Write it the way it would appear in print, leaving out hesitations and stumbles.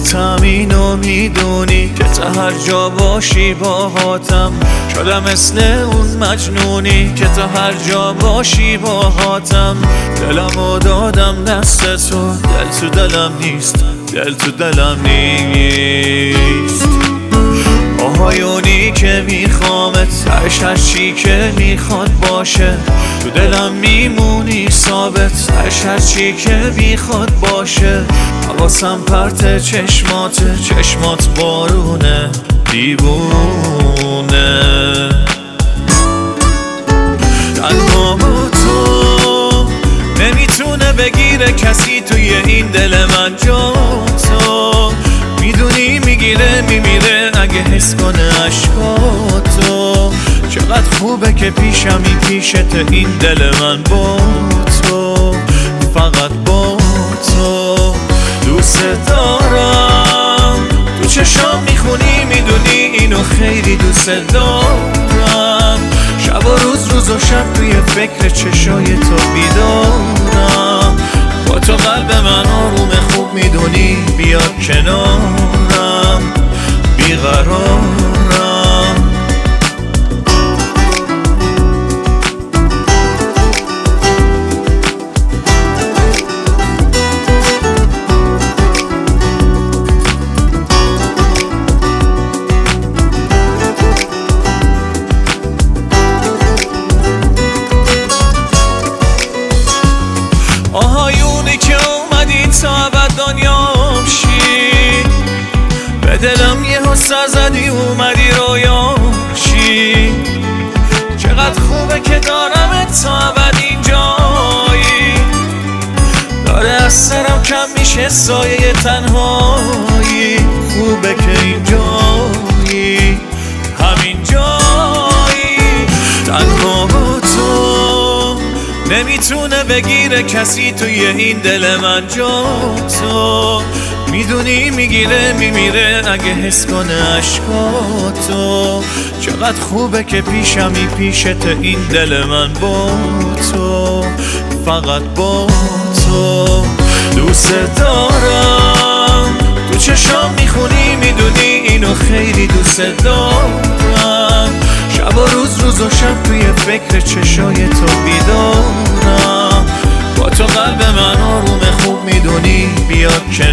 خودتم اینو میدونی که تا هر جا باشی باهاتم. شدم مثل اون مجنونی که تا هر جا باشی باهاتم. دلمو دادم دست تو، دل تو دلم نیست، دل تو دلم نیست. آهایونی که میخوامت، هر چی که میخواد باشه. تو دلم میمونی ثابت، هر چی که میخواد باشه. حواسم پرت چشمات بارونه دیوونه. تنها با تو نمیتونه بگیره کسی توی این دل من جا تو. میدونی میگیره میمیره اگه حس کنه عشقاتو. چقدر خوبه که پیشمی پیشت این دل من با تو، فقط با تو. دوست دارم تو چشام میخونی، میدونی اینو خیلی دوست دارم. شب و روز و شب توی فکر چشای تو بیدارم. با تو قلب من آروم، خوب میدونی بیا کنارم، بیقرارم. آهایونی که اومدی تا ابد دنیام شی. به دلم یه سر زدی اومدی رویام شی. چقدر خوبه که دارمت تا ابد اینجایی. داره از سرم کم میشه سایه تنهایی. خوبه که اینجایی، همین جایی. تنها با تو نمیتونه بگیره کسی توی این دل من جا تو. میدونی میگیره میمیره اگه حس کنه عشقاتو. چقدر خوبه که پیشمی پیشت این دل من با تو، فقط با تو. دوست دارم تو چشام میخونی، میدونی اینو خیلی دوست دارم. شب و روز و شب توی فکر چشای تو بیدارم. با تو قلب من آروم، خوب میدونی بیا